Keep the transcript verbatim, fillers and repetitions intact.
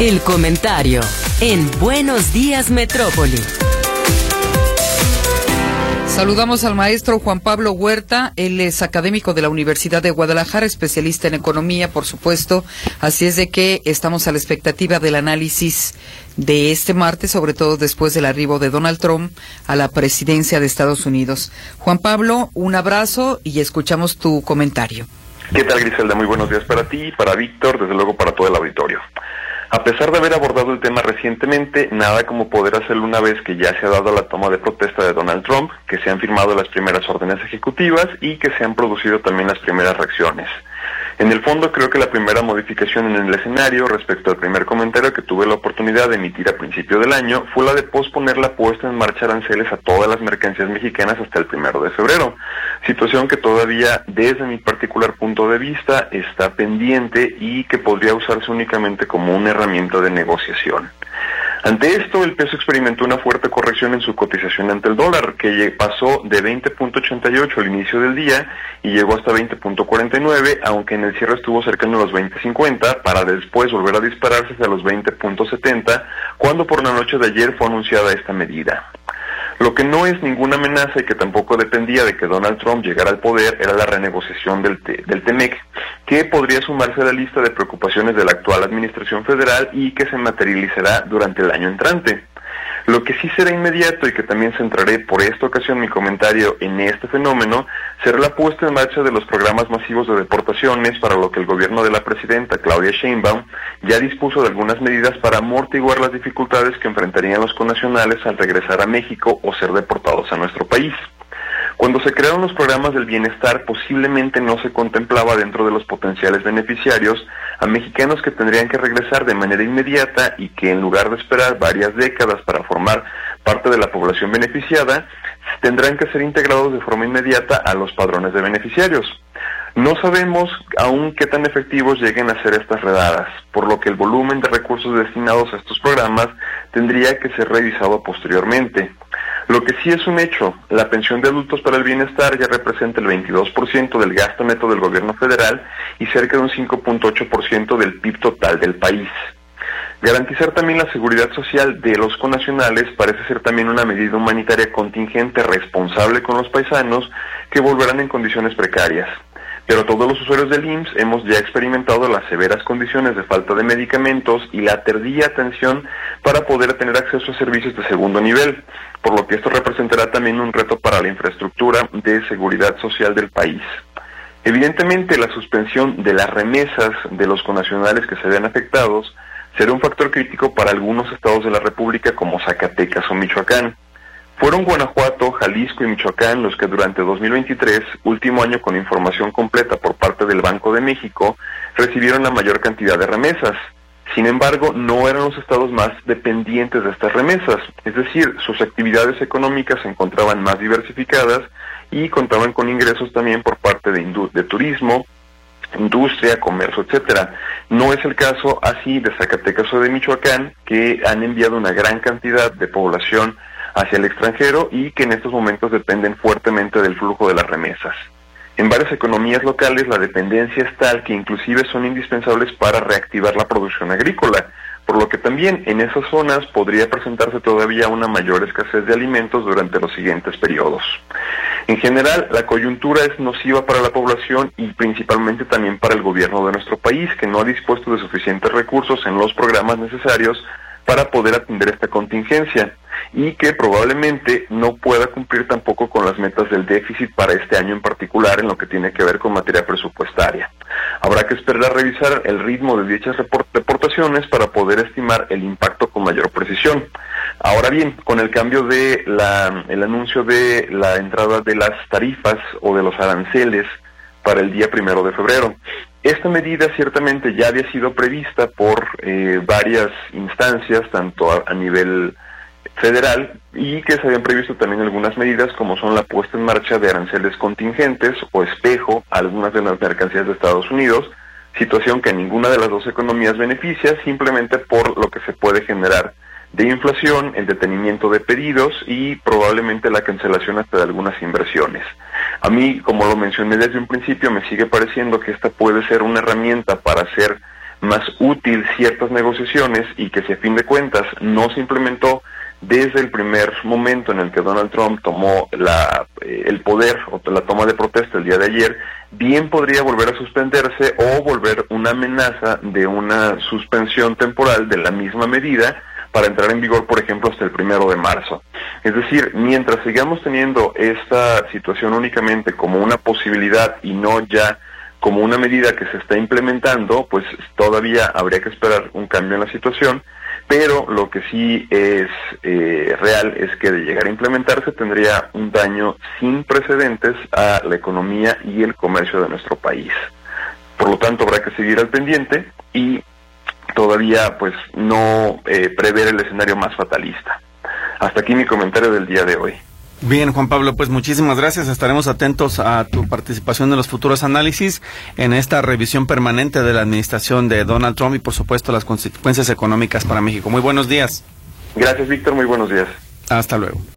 El comentario en Buenos Días Metrópoli. Saludamos al maestro Juan Pablo Huerta. Él es académico de la Universidad de Guadalajara, especialista en economía, por supuesto. Así es de que estamos a la expectativa del análisis de este martes, sobre todo después del arribo de Donald Trump a la presidencia de Estados Unidos. Juan Pablo, un abrazo y escuchamos tu comentario. ¿Qué tal, Griselda? Muy buenos días para ti, para Víctor, desde luego para todo el auditorio. A pesar de haber abordado el tema recientemente, nada como poder hacerlo una vez que ya se ha dado la toma de protesta de Donald Trump, que se han firmado las primeras órdenes ejecutivas y que se han producido también las primeras reacciones. En el fondo, creo que la primera modificación en el escenario respecto al primer comentario que tuve la oportunidad de emitir a principio del año fue la de posponer la puesta en marcha de aranceles a todas las mercancías mexicanas hasta el primero de febrero, situación que todavía, desde mi particular punto de vista, está pendiente y que podría usarse únicamente como una herramienta de negociación. Ante esto, el peso experimentó una fuerte corrección en su cotización ante el dólar, que pasó de veinte punto ochenta y ocho al inicio del día y llegó hasta veinte punto cuarenta y nueve, aunque en el cierre estuvo cercano a los veinte punto cincuenta, para después volver a dispararse hacia los veinte punto setenta, cuando por la noche de ayer fue anunciada esta medida. Lo que no es ninguna amenaza y que tampoco dependía de que Donald Trump llegara al poder era la renegociación del, T del TEMEC, que podría sumarse a la lista de preocupaciones de la actual administración federal y que se materializará durante el año entrante. Lo que sí será inmediato y que también centraré por esta ocasión mi comentario en este fenómeno será la puesta en marcha de los programas masivos de deportaciones, para lo que el gobierno de la presidenta Claudia Sheinbaum ya dispuso de algunas medidas para amortiguar las dificultades que enfrentarían los connacionales al regresar a México o ser deportados a nuestro país. Cuando se crearon los programas del bienestar, posiblemente no se contemplaba dentro de los potenciales beneficiarios a mexicanos que tendrían que regresar de manera inmediata y que, en lugar de esperar varias décadas para formar parte de la población beneficiada, tendrán que ser integrados de forma inmediata a los padrones de beneficiarios. No sabemos aún qué tan efectivos lleguen a ser estas redadas, por lo que el volumen de recursos destinados a estos programas tendría que ser revisado posteriormente. Lo que sí es un hecho, la pensión de adultos para el bienestar ya representa el veintidós por ciento del gasto neto del gobierno federal y cerca de un cinco punto ocho por ciento del P I B total del país. Garantizar también la seguridad social de los connacionales parece ser también una medida humanitaria contingente responsable con los paisanos que volverán en condiciones precarias. Pero todos los usuarios del I M S S hemos ya experimentado las severas condiciones de falta de medicamentos y la tardía atención para poder tener acceso a servicios de segundo nivel, por lo que esto representará también un reto para la infraestructura de seguridad social del país. Evidentemente, la suspensión de las remesas de los connacionales que se vean afectados será un factor crítico para algunos estados de la República como Zacatecas o Michoacán. Fueron Guanajuato, Jalisco y Michoacán los que durante dos mil veintitrés, último año con información completa por parte del Banco de México, recibieron la mayor cantidad de remesas. Sin embargo, no eran los estados más dependientes de estas remesas, es decir, sus actividades económicas se encontraban más diversificadas y contaban con ingresos también por parte de, de turismo, industria, comercio, etcétera. No es el caso así de Zacatecas o de Michoacán, que han enviado una gran cantidad de población hacia el extranjero y que en estos momentos dependen fuertemente del flujo de las remesas. En varias economías locales la dependencia es tal que inclusive son indispensables para reactivar la producción agrícola, por lo que también en esas zonas podría presentarse todavía una mayor escasez de alimentos durante los siguientes periodos. En general, la coyuntura es nociva para la población y principalmente también para el gobierno de nuestro país, que no ha dispuesto de suficientes recursos en los programas necesarios para poder atender esta contingencia y que probablemente no pueda cumplir tampoco con las metas del déficit para este año en particular en lo que tiene que ver con materia presupuestaria. Habrá que esperar a revisar el ritmo de dichas deportaciones para poder estimar el impacto con mayor precisión. Ahora bien, con el cambio de la, el anuncio de la entrada de las tarifas o de los aranceles para el día primero de febrero, esta medida ciertamente ya había sido prevista por eh, varias instancias, tanto a, a nivel federal, y que se habían previsto también algunas medidas como son la puesta en marcha de aranceles contingentes o espejo a algunas de las mercancías de Estados Unidos, situación que a ninguna de las dos economías beneficia simplemente por lo que se puede generar de inflación, el detenimiento de pedidos y probablemente la cancelación hasta de algunas inversiones. A mí, como lo mencioné desde un principio, me sigue pareciendo que esta puede ser una herramienta para hacer más útil ciertas negociaciones y que si a fin de cuentas no se implementó desde el primer momento en el que Donald Trump tomó la, eh, el poder o la toma de protesta el día de ayer, bien podría volver a suspenderse o volver una amenaza de una suspensión temporal de la misma medida para entrar en vigor, por ejemplo, hasta el primero de marzo. Es decir, mientras sigamos teniendo esta situación únicamente como una posibilidad y no ya como una medida que se está implementando, pues todavía habría que esperar un cambio en la situación, pero lo que sí es eh, real es que de llegar a implementarse tendría un daño sin precedentes a la economía y el comercio de nuestro país. Por lo tanto, habrá que seguir al pendiente y todavía pues no eh, prever el escenario más fatalista. Hasta aquí mi comentario del día de hoy. Bien, Juan Pablo, pues muchísimas gracias. Estaremos atentos a tu participación en los futuros análisis en esta revisión permanente de la administración de Donald Trump y, por supuesto, las consecuencias económicas para México. Muy buenos días. Gracias, Víctor. Muy buenos días. Hasta luego.